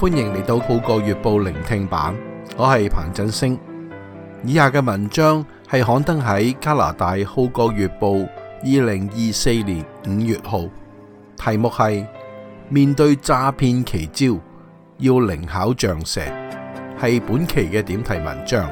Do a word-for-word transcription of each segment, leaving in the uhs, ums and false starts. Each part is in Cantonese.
歡迎嚟到《號角月報》聆聽版，我係彭振星。以下嘅文章係刊登喺加拿大《號角月報》二零二四年五月號，題目係面對詐騙奇招，要靈巧像蛇，係本期嘅點題文章。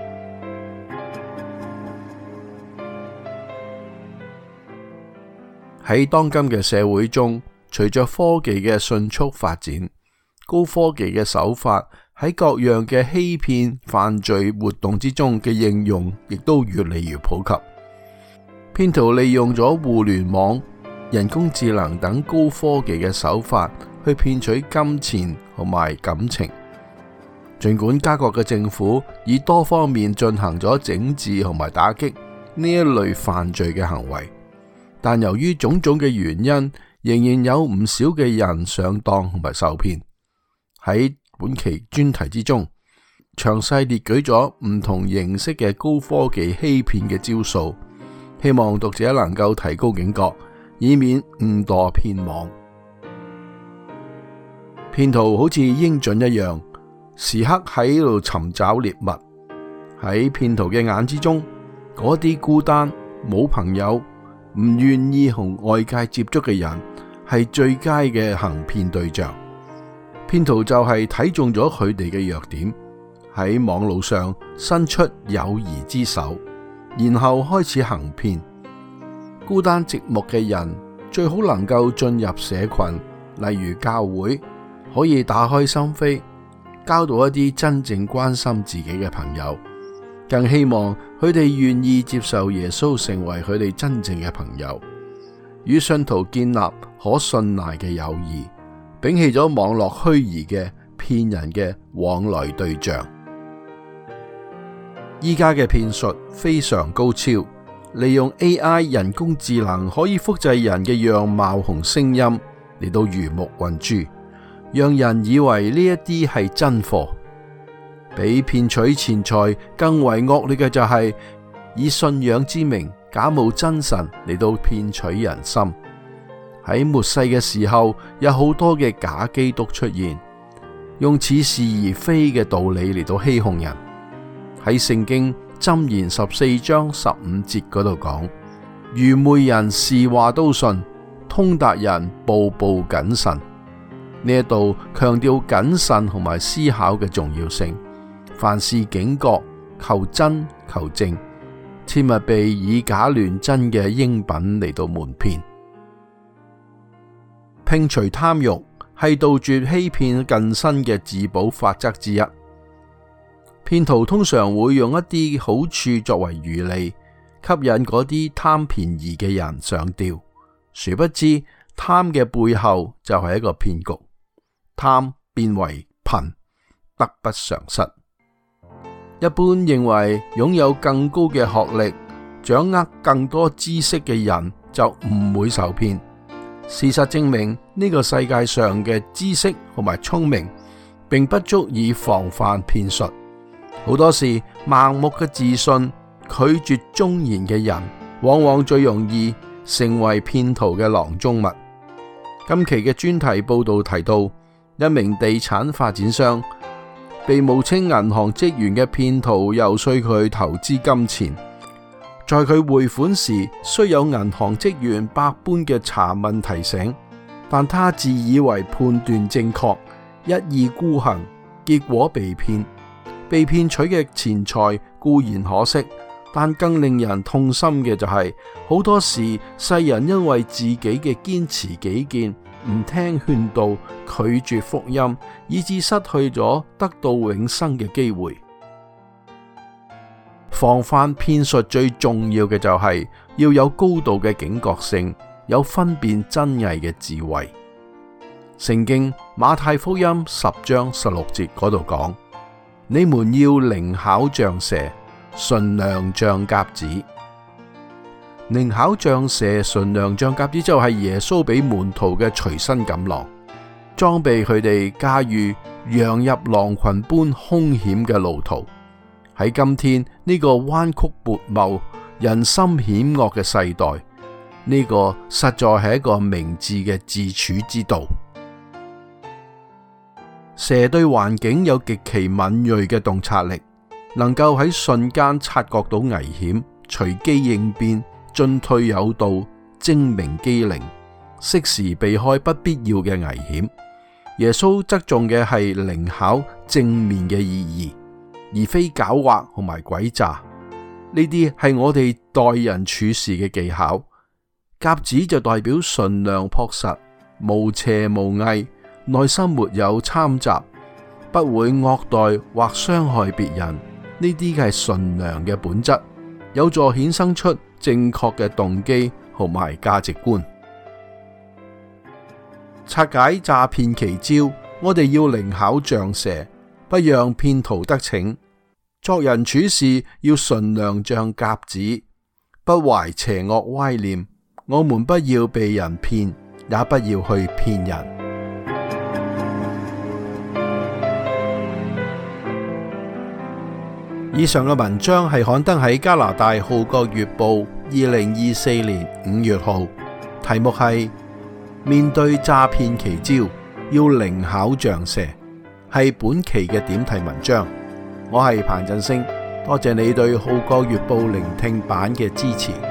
喺當今嘅社會中，隨着科技嘅迅速發展，高科技嘅手法喺各樣嘅欺騙犯罪活動之中嘅應用，亦都越嚟越普及。騙徒利用咗互聯網、人工智能等高科技嘅手法去騙取金錢同埋感情。儘管加國嘅政府以多方面進行咗整治同埋打擊呢一類犯罪嘅行為，但由於種種嘅原因，仍然有唔少嘅人上當同埋受騙。喺本期專題之中，詳細列舉咗唔同形式嘅高科技欺騙嘅招數，希望讀者能夠提高警覺，以免誤墮騙網。騙徒好似鷹隼一樣，時刻喺度尋找獵物。喺騙徒嘅眼之中，嗰啲孤單冇朋友、唔願意同外界接觸嘅人，係最佳嘅行騙對象。騙徒就係睇中咗佢哋嘅弱點，喺網路上伸出友誼之手，然後開始行騙。孤單寂寞嘅人最好能夠進入社群，例如教會，可以打開心扉，交到一啲真正關心自己嘅朋友，更希望佢哋願意接受耶穌成為佢哋真正嘅朋友，與信徒建立可信賴嘅友誼，摒棄咗網絡虛擬嘅騙人嘅往來對象。依家嘅騙術非常高超，利用 A I 人工智能可以複製人嘅樣貌同聲音嚟到魚目混珠，讓人以為呢一啲係真貨。比騙取錢財更為惡劣嘅就係以信仰之名假冒真神嚟到騙取人心。喺末世嘅時候，有好多嘅假基督出現，用似是而非嘅道理嚟到欺哄人。喺聖經箴言十四章十五節嗰度講，愚昧人是話都信，通達人步步謹慎。呢一度強調謹慎同埋思考嘅重要性，凡事警覺，求真求正，切勿被以假亂真嘅英品嚟到瞞騙。摒除貪欲係杜絕欺騙近身嘅自保法則之一。騙徒通常會用一啲好處作為漁利，吸引嗰啲貪便宜嘅人上釣。殊不知貪嘅背後就係一個騙局，貪變為貧，得不償失。一般認為擁有更高嘅學歷、掌握更多知識嘅人就唔會受騙。事實證明，呢個世界上嘅知識同埋聰明並不足以防範騙術。好多時盲目嘅自信、拒絕忠言嘅人，往往最容易成為騙徒嘅囊中物。今期嘅專題報道提到，一名地產發展商被冒稱銀行職員嘅騙徒遊說佢投資金錢。在佢匯款時，雖有銀行職員百般嘅查問提醒，但他自以為判斷正確，一意孤行，結果被騙。被騙取嘅錢財固然可惜，但更令人痛心嘅就係、是，好多時世人因為自己嘅堅持己見，唔聽勸導，拒絕福音，以致失去咗得到永生嘅機會。防範騙術最重要嘅就係要有高度嘅警覺性，有分辨真偽嘅智慧。聖經馬太福音十章十六節嗰度講：你們要靈巧像蛇，純良像鴿子。靈巧像蛇，純良像鴿子就係耶穌俾門徒嘅隨身錦囊，裝備佢哋駕馭羊入狼群般兇險嘅路途。喺今天呢個彎曲悖謬、人心險惡嘅世代，呢個實在係一個明智嘅自處之道。 蛇對環境有極其敏銳嘅洞察力，能夠喺瞬間察覺到危險，隨機應變，進退有道，精明機靈，適時避開不必要嘅危險。耶穌側重嘅係靈巧正面嘅意義，而非狡猾同埋詭詐。呢啲係我哋待人處事嘅技巧。鴿子就代表純良樸實，無邪無偽，內心沒有摻雜，不會惡待或傷害別人。呢啲係純良嘅本質，有助衍生出正確嘅動機同埋價值觀。拆解詐騙奇招，我哋要靈巧像蛇，不讓騙徒得逞。作人處事要純良像鴿子，不懷邪惡歪念。我們不要被人騙，也不要去騙人。以上嘅文章係刊登喺加拿大《號角月報》二零二四年五月號，題目係面對詐騙奇招，要靈巧像蛇，係本期嘅點題文章。我係彭振聲，多謝你對《號角月報》聆聽版嘅支持。